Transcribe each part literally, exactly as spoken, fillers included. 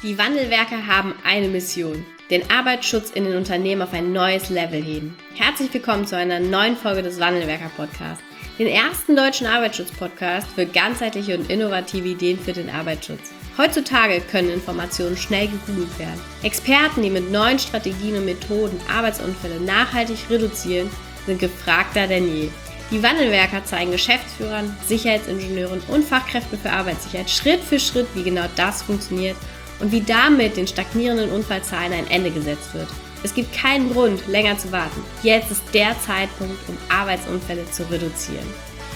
Die Wandelwerker haben eine Mission: den Arbeitsschutz in den Unternehmen auf ein neues Level heben. Herzlich willkommen zu einer neuen Folge des Wandelwerker-Podcasts, den ersten deutschen Arbeitsschutz-Podcast für ganzheitliche und innovative Ideen für den Arbeitsschutz. Heutzutage können Informationen schnell gegoogelt werden. Experten, die mit neuen Strategien und Methoden Arbeitsunfälle nachhaltig reduzieren, sind gefragter denn je. Die Wandelwerker zeigen Geschäftsführern, Sicherheitsingenieuren und Fachkräften für Arbeitssicherheit Schritt für Schritt, wie genau das funktioniert und wie damit den stagnierenden Unfallzahlen ein Ende gesetzt wird. Es gibt keinen Grund, länger zu warten. Jetzt ist der Zeitpunkt, um Arbeitsunfälle zu reduzieren.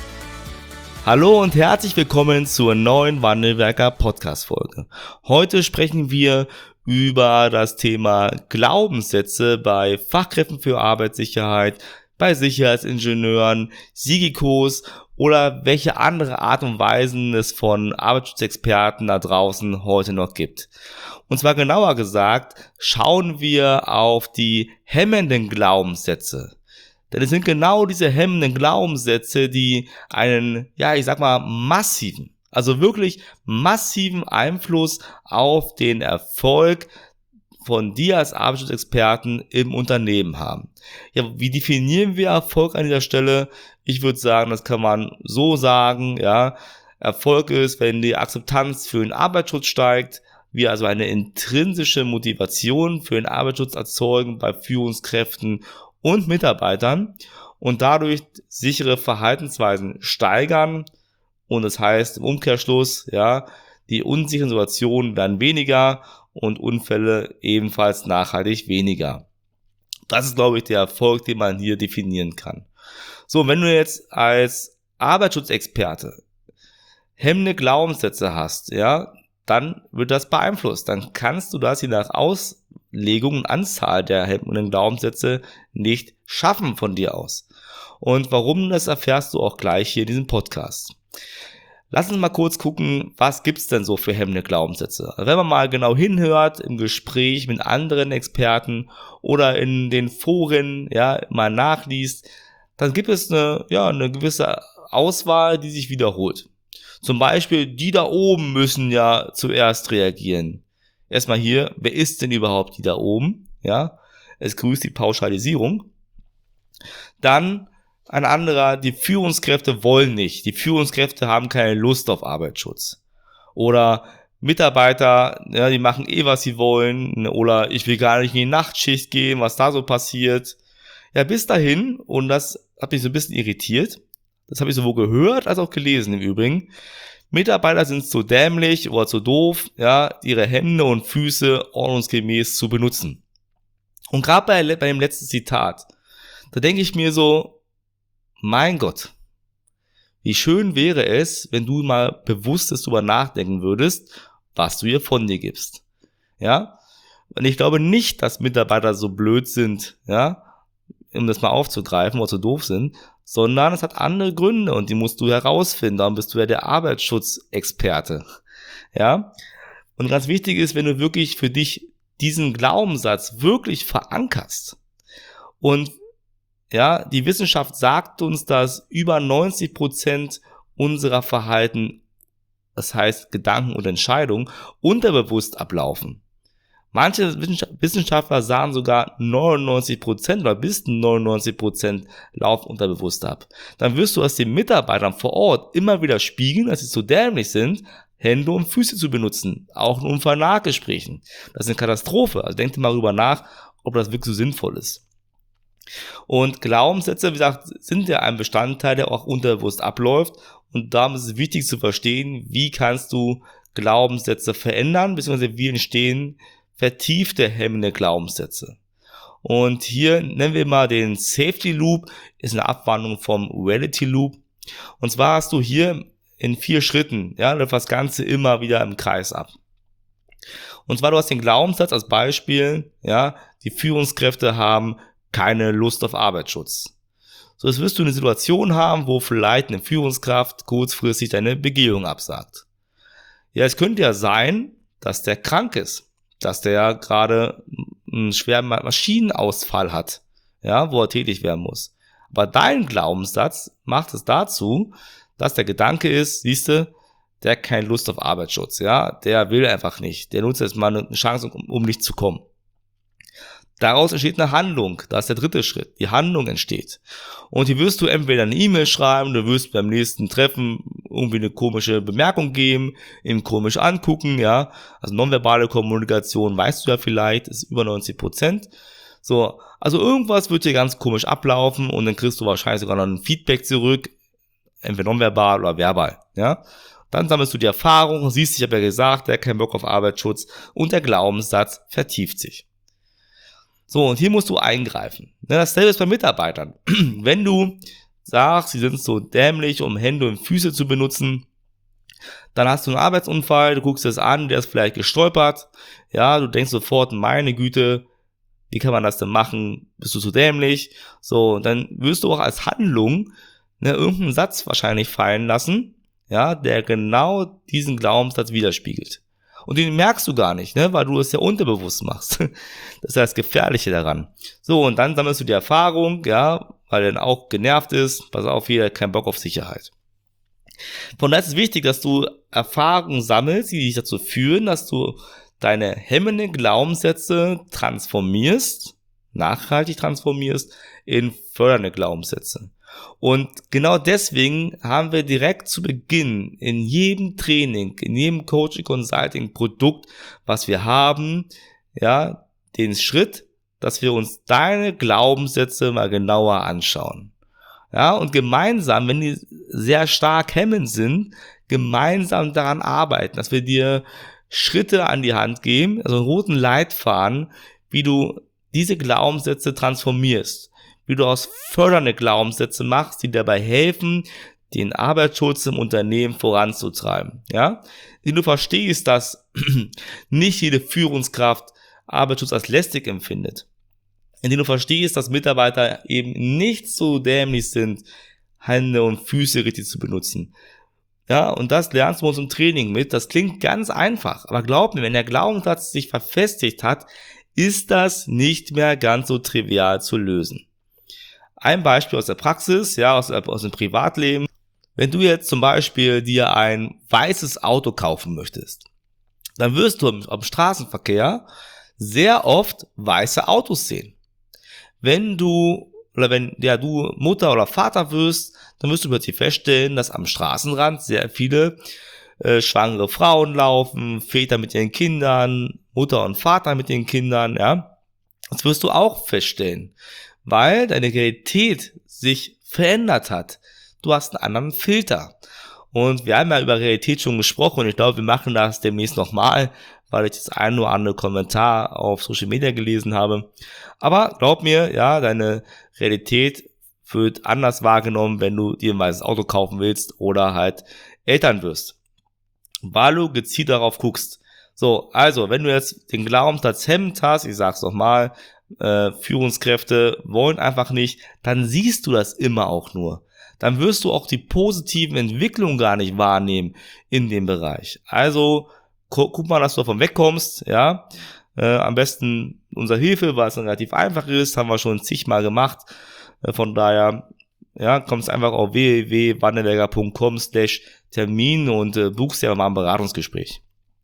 Hallo und herzlich willkommen zur neuen Wandelwerker Podcast-Folge. Heute sprechen wir über das Thema Glaubenssätze bei Fachkräften für Arbeitssicherheit, bei Sicherheitsingenieuren, SIGICOs oder welche andere Art und Weisen es von Arbeitsschutzexperten da draußen heute noch gibt. Und zwar genauer gesagt, schauen wir auf die hemmenden Glaubenssätze. Denn es sind genau diese hemmenden Glaubenssätze, die einen, ja, ich sag mal, massiven, also wirklich massiven Einfluss auf den Erfolg von dir als Arbeitsschutzexperten im Unternehmen haben. Ja, wie definieren wir Erfolg an dieser Stelle? Ich würde sagen, das kann man so sagen, ja, Erfolg ist, wenn die Akzeptanz für den Arbeitsschutz steigt, wir also eine intrinsische Motivation für den Arbeitsschutz erzeugen bei Führungskräften und Mitarbeitern und dadurch sichere Verhaltensweisen steigern und das heißt im Umkehrschluss, ja, die unsicheren Situationen werden weniger und Unfälle ebenfalls nachhaltig weniger. Das ist, glaube ich, der Erfolg, den man hier definieren kann. So, wenn du jetzt als Arbeitsschutzexperte hemmende Glaubenssätze hast, ja, dann wird das beeinflusst. Dann kannst du das je nach Auslegung und Anzahl der hemmenden Glaubenssätze nicht schaffen von dir aus. Und warum, das erfährst du auch gleich hier in diesem Podcast. Lass uns mal kurz gucken, was gibt's denn so für hemmende Glaubenssätze. Also wenn man mal genau hinhört im Gespräch mit anderen Experten oder in den Foren, ja, mal nachliest, dann gibt es eine, ja, eine gewisse Auswahl, die sich wiederholt. Zum Beispiel, die da oben müssen ja zuerst reagieren. Erstmal hier, wer ist denn überhaupt die da oben? Ja, es grüßt die Pauschalisierung. Dann ein anderer, die Führungskräfte wollen nicht. Die Führungskräfte haben keine Lust auf Arbeitsschutz. Oder Mitarbeiter, ja, die machen eh, was sie wollen. Oder ich will gar nicht in die Nachtschicht gehen, was da so passiert. Ja, bis dahin, und das hat mich so ein bisschen irritiert, das habe ich sowohl gehört als auch gelesen im Übrigen, Mitarbeiter sind zu dämlich oder zu doof, ja, ihre Hände und Füße ordnungsgemäß zu benutzen. Und gerade bei, bei dem letzten Zitat, da denke ich mir so, mein Gott, wie schön wäre es, wenn du mal bewusstes drüber nachdenken würdest, was du hier von dir gibst. Ja? Und ich glaube nicht, dass Mitarbeiter so blöd sind, ja, um das mal aufzugreifen oder so doof sind, sondern es hat andere Gründe und die musst du herausfinden, darum bist du ja der Arbeitsschutzexperte. Ja? Und ganz wichtig ist, wenn du wirklich für dich diesen Glaubenssatz wirklich verankerst und ja, die Wissenschaft sagt uns, dass über neunzig Prozent unserer Verhalten, das heißt Gedanken und Entscheidungen, unterbewusst ablaufen. Manche Wissenschaftler sagen sogar neunundneunzig Prozent oder bis neunundneunzig Prozent laufen unterbewusst ab. Dann wirst du aus den Mitarbeitern vor Ort immer wieder spiegeln, dass sie so dämlich sind, Hände und Füße zu benutzen, auch in Unfallnachgesprächen. Das ist eine Katastrophe. Also denk dir mal darüber nach, ob das wirklich so sinnvoll ist. Und Glaubenssätze, wie gesagt, sind ja ein Bestandteil, der auch unterbewusst abläuft. Und darum ist es wichtig zu verstehen, wie kannst du Glaubenssätze verändern, beziehungsweise wie entstehen vertiefte hemmende Glaubenssätze. Und hier nennen wir mal den Safety Loop, ist eine Abwandlung vom Reality Loop. Und zwar hast du hier in vier Schritten, ja, läuft das Ganze immer wieder im Kreis ab. Und zwar du hast den Glaubenssatz als Beispiel, ja, die Führungskräfte haben keine Lust auf Arbeitsschutz. So, jetzt wirst du eine Situation haben, wo vielleicht eine Führungskraft kurzfristig deine Begehung absagt. Ja, es könnte ja sein, dass der krank ist, dass der ja gerade einen schweren Maschinenausfall hat, ja, wo er tätig werden muss. Aber dein Glaubenssatz macht es dazu, dass der Gedanke ist, siehste, der hat keine Lust auf Arbeitsschutz, ja, der will einfach nicht, der nutzt jetzt mal eine Chance, um, um nicht zu kommen. Daraus entsteht eine Handlung, das ist der dritte Schritt, die Handlung entsteht. Und hier wirst du entweder eine E-Mail schreiben, du wirst beim nächsten Treffen irgendwie eine komische Bemerkung geben, ihm komisch angucken, ja, also nonverbale Kommunikation, weißt du ja vielleicht, ist über neunzig Prozent. So, also irgendwas wird hier ganz komisch ablaufen und dann kriegst du wahrscheinlich sogar noch ein Feedback zurück, entweder nonverbal oder verbal, ja. Dann sammelst du die Erfahrung, siehst, ich habe ja gesagt, der hat keinen Bock auf Arbeitsschutz und der Glaubenssatz vertieft sich. So, und hier musst du eingreifen. Dasselbe ist bei Mitarbeitern. Wenn du sagst, sie sind so dämlich, um Hände und Füße zu benutzen, dann hast du einen Arbeitsunfall, du guckst es an, der ist vielleicht gestolpert, ja, du denkst sofort, meine Güte, wie kann man das denn machen? Bist du so dämlich? So, dann wirst du auch als Handlung ne, irgendeinen Satz wahrscheinlich fallen lassen, ja, der genau diesen Glaubenssatz widerspiegelt. Und den merkst du gar nicht, ne, weil du es ja unterbewusst machst. Das ist das Gefährliche daran. So, und dann sammelst du die Erfahrung, ja, weil er dann auch genervt ist. Pass auf, jeder hat keinen Bock auf Sicherheit. Von daher ist es wichtig, dass du Erfahrungen sammelst, die dich dazu führen, dass du deine hemmenden Glaubenssätze transformierst, nachhaltig transformierst in fördernde Glaubenssätze. Und genau deswegen haben wir direkt zu Beginn in jedem Training, in jedem Coaching Consulting Produkt, was wir haben, ja, den Schritt, dass wir uns deine Glaubenssätze mal genauer anschauen. Ja, und gemeinsam, wenn die sehr stark hemmend sind, gemeinsam daran arbeiten, dass wir dir Schritte an die Hand geben, also einen roten Leitfaden, wie du diese Glaubenssätze transformierst, wie du aus fördernde Glaubenssätze machst, die dabei helfen, den Arbeitsschutz im Unternehmen voranzutreiben, ja, wie du verstehst, dass nicht jede Führungskraft Arbeitsschutz als lästig empfindet, indem du verstehst, dass Mitarbeiter eben nicht so dämlich sind, Hände und Füße richtig zu benutzen. Ja, und das lernst du bei uns im Training mit. Das klingt ganz einfach, aber glaub mir, wenn der Glaubenssatz sich verfestigt hat, ist das nicht mehr ganz so trivial zu lösen. Ein Beispiel aus der Praxis, ja, aus, aus dem Privatleben. Wenn du jetzt zum Beispiel dir ein weißes Auto kaufen möchtest, dann wirst du im, im Straßenverkehr sehr oft weiße Autos sehen. Wenn du, oder wenn ja, du Mutter oder Vater wirst, dann wirst du plötzlich feststellen, dass am Straßenrand sehr viele äh, schwangere Frauen laufen, Väter mit ihren Kindern, Mutter und Vater mit den Kindern, ja. Das wirst du auch feststellen, weil deine Realität sich verändert hat. Du hast einen anderen Filter. Und wir haben ja über Realität schon gesprochen und ich glaube, wir machen das demnächst nochmal, weil ich das ein oder andere Kommentar auf Social Media gelesen habe. Aber glaub mir, ja, deine Realität wird anders wahrgenommen, wenn du dir ein weißes Auto kaufen willst oder halt Eltern wirst. Weil du gezielt darauf guckst. So, also, wenn du jetzt den Glaubenssatz hemmend hast, ich sag's nochmal, äh, Führungskräfte wollen einfach nicht, dann siehst du das immer auch nur. Dann wirst du auch die positiven Entwicklungen gar nicht wahrnehmen in dem Bereich. Also, gu- guck mal, dass du davon wegkommst, ja. Äh, am besten unsere Hilfe, weil es relativ einfach ist, haben wir schon zigmal gemacht. Äh, von daher, ja, kommst einfach auf w w w punkt wandelberger punkt com slash Termin und äh, buchst dir mal ein Beratungsgespräch.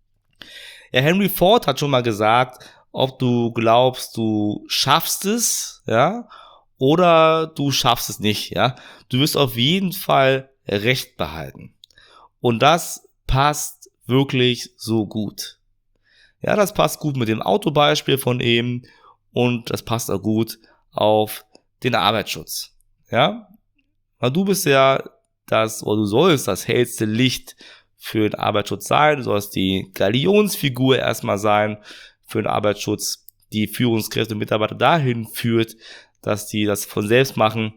Ja, Henry Ford hat schon mal gesagt, ob du glaubst, du schaffst es, ja, oder du schaffst es nicht, ja. Du wirst auf jeden Fall Recht behalten. Und das passt wirklich so gut. Ja, das passt gut mit dem Autobeispiel von eben und das passt auch gut auf den Arbeitsschutz, ja. Weil du bist ja das, oder du sollst das hellste Licht für den Arbeitsschutz sein, du sollst die Galionsfigur erstmal sein für den Arbeitsschutz, die Führungskräfte und Mitarbeiter dahin führt, dass die das von selbst machen.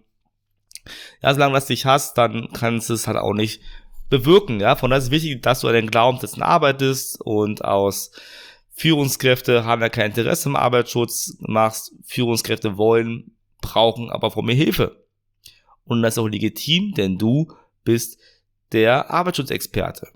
Ja, solange du das nicht hast, dann kannst du es halt auch nicht bewirken, ja. Von daher ist es wichtig, dass du an den Glaubenssätzen arbeitest und aus Führungskräfte haben ja kein Interesse im Arbeitsschutz, machst, Führungskräfte wollen, brauchen aber von mir Hilfe. Und das ist auch legitim, denn du bist der Arbeitsschutzexperte.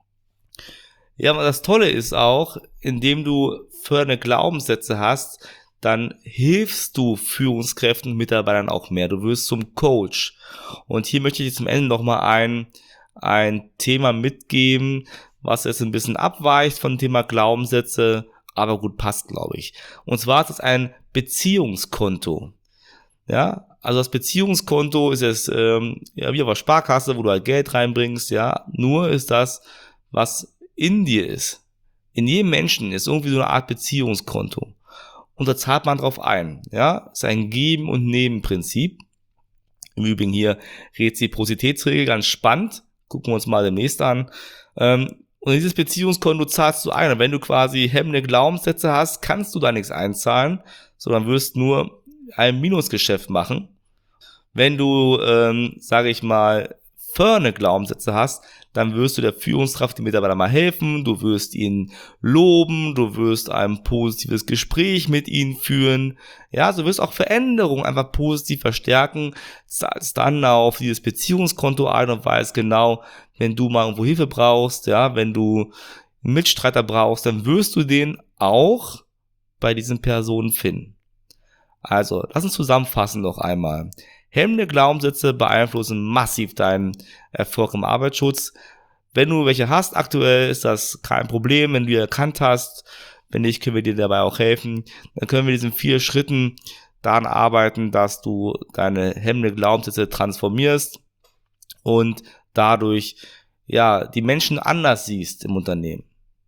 Ja, aber das Tolle ist auch, indem du fördernde Glaubenssätze hast, dann hilfst du Führungskräften und Mitarbeitern auch mehr. Du wirst zum Coach. Und hier möchte ich zum Ende nochmal ein, ein Thema mitgeben, was jetzt ein bisschen abweicht von dem Thema Glaubenssätze, aber gut passt, glaube ich. Und zwar ist es ein Beziehungskonto. Ja, also das Beziehungskonto ist jetzt ähm, ja, wie auf der Sparkasse, wo du halt Geld reinbringst, ja, nur ist das, was in dir ist. In jedem Menschen ist irgendwie so eine Art Beziehungskonto. Und da zahlt man drauf ein, ja, ist ein Geben- und Nehmen-Prinzip. Im Übrigen hier Reziprozitätsregel, ganz spannend, gucken wir uns mal demnächst an. Ähm, und dieses Beziehungskonto zahlst du ein. Und wenn du quasi hemmende Glaubenssätze hast, kannst du da nichts einzahlen, sondern wirst nur ein Minusgeschäft machen. Wenn du, ähm, sage ich mal, fördernde Glaubenssätze hast, dann wirst du der Führungskraft, die Mitarbeiter mal helfen, du wirst ihn loben, du wirst ein positives Gespräch mit ihnen führen, ja, du wirst auch Veränderungen einfach positiv verstärken, zahlst dann auf dieses Beziehungskonto ein und weißt genau, wenn du mal irgendwo Hilfe brauchst, ja, wenn du einen Mitstreiter brauchst, dann wirst du den auch bei diesen Personen finden. Also, lass uns zusammenfassen noch einmal. Hemmende Glaubenssätze beeinflussen massiv deinen Erfolg im Arbeitsschutz. Wenn du welche hast, aktuell ist das kein Problem, wenn du die erkannt hast. Wenn nicht, können wir dir dabei auch helfen. Dann können wir diesen vier Schritten daran arbeiten, dass du deine hemmende Glaubenssätze transformierst und dadurch ja die Menschen anders siehst im Unternehmen.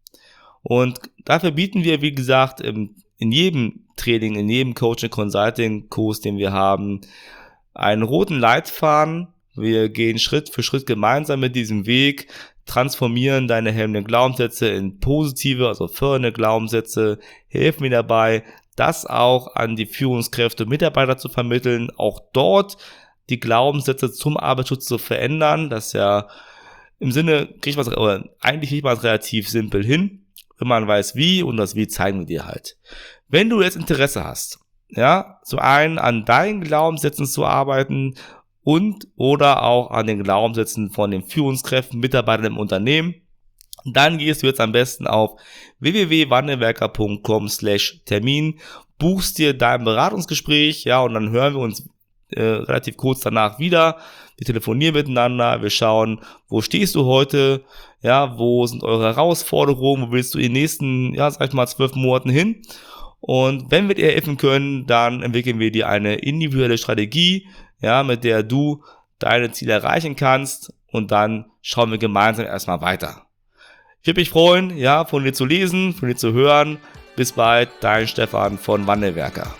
Und dafür bieten wir, wie gesagt, im, in jedem Training, in jedem Coaching-Consulting-Kurs, den wir haben, einen roten Leitfaden. Wir gehen Schritt für Schritt gemeinsam mit diesem Weg, transformieren deine hemmenden Glaubenssätze in positive, also fördernde Glaubenssätze, helfen mir dabei, das auch an die Führungskräfte und Mitarbeiter zu vermitteln, auch dort die Glaubenssätze zum Arbeitsschutz zu verändern. Das ist ja im Sinne, kriegt man es, oder eigentlich kriegt man es relativ simpel hin, wenn man weiß wie, und das Wie zeigen wir dir halt. Wenn du jetzt Interesse hast, ja, zum einen an deinen Glaubenssätzen zu arbeiten und oder auch an den Glaubenssätzen von den Führungskräften, Mitarbeitern im Unternehmen, dann gehst du jetzt am besten auf w w w punkt wandelwerker punkt com slash Termin, buchst dir dein Beratungsgespräch, ja, und dann hören wir uns äh, relativ kurz danach wieder. Wir telefonieren miteinander, wir schauen, wo stehst du heute, ja, wo sind eure Herausforderungen, wo willst du in den nächsten, ja, sag ich mal, zwölf Monaten hin? Und wenn wir dir helfen können, dann entwickeln wir dir eine individuelle Strategie, ja, mit der du deine Ziele erreichen kannst, und dann schauen wir gemeinsam erstmal weiter. Ich würde mich freuen, ja, von dir zu lesen, von dir zu hören. Bis bald, dein Stefan von Wandelwerker.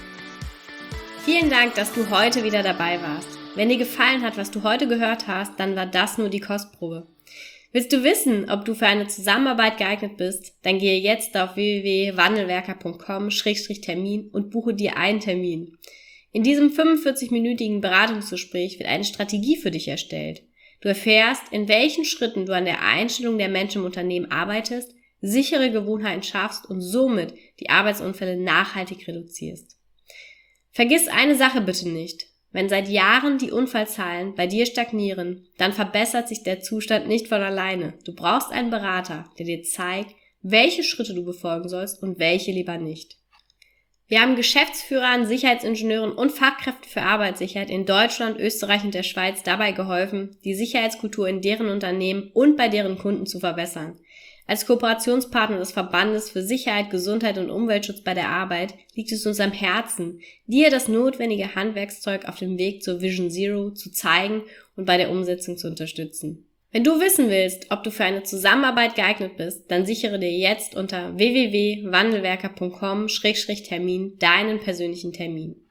Vielen Dank, dass du heute wieder dabei warst. Wenn dir gefallen hat, was du heute gehört hast, dann war das nur die Kostprobe. Willst du wissen, ob du für eine Zusammenarbeit geeignet bist? Dann gehe jetzt auf w w w punkt wandelwerker punkt com slash Termin und buche dir einen Termin. In diesem fünfundvierzig-minütigen Beratungsgespräch wird eine Strategie für dich erstellt. Du erfährst, in welchen Schritten du an der Einstellung der Menschen im Unternehmen arbeitest, sichere Gewohnheiten schaffst und somit die Arbeitsunfälle nachhaltig reduzierst. Vergiss eine Sache bitte nicht. Wenn seit Jahren die Unfallzahlen bei dir stagnieren, dann verbessert sich der Zustand nicht von alleine. Du brauchst einen Berater, der dir zeigt, welche Schritte du befolgen sollst und welche lieber nicht. Wir haben Geschäftsführern, Sicherheitsingenieuren und Fachkräften für Arbeitssicherheit in Deutschland, Österreich und der Schweiz dabei geholfen, die Sicherheitskultur in deren Unternehmen und bei deren Kunden zu verbessern. Als Kooperationspartner des Verbandes für Sicherheit, Gesundheit und Umweltschutz bei der Arbeit liegt es uns am Herzen, dir das notwendige Handwerkszeug auf dem Weg zur Vision Zero zu zeigen und bei der Umsetzung zu unterstützen. Wenn du wissen willst, ob du für eine Zusammenarbeit geeignet bist, dann sichere dir jetzt unter w w w punkt wandelwerker punkt com slash Termin deinen persönlichen Termin.